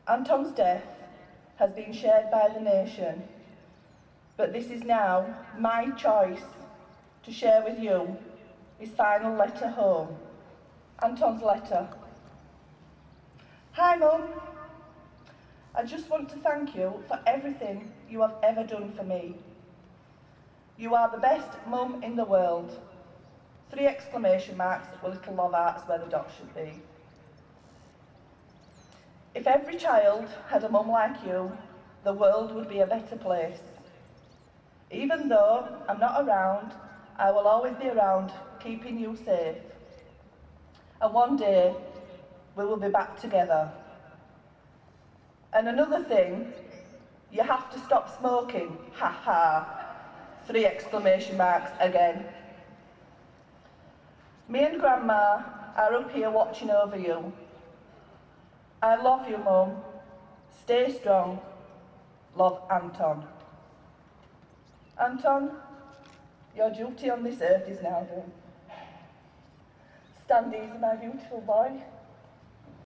Anton's death has been shared by the nation, but this is now my choice to share with you his final letter home. Anton's letter. Hi Mum, I just want to thank you for everything you have ever done for me. You are the best mum in the world. 3 exclamation marks with little love hearts where the dot should be. If every child had a mum like you, the world would be a better place. Even though I'm not around, I will always be around, keeping you safe. And one day, we will be back together. And another thing, you have to stop smoking, ha ha. 3 exclamation marks again. Me and Grandma are up here watching over you. I love you, Mum. Stay strong. Love, Anton. Anton, your duty on this earth is now done. Stand easy, my beautiful boy.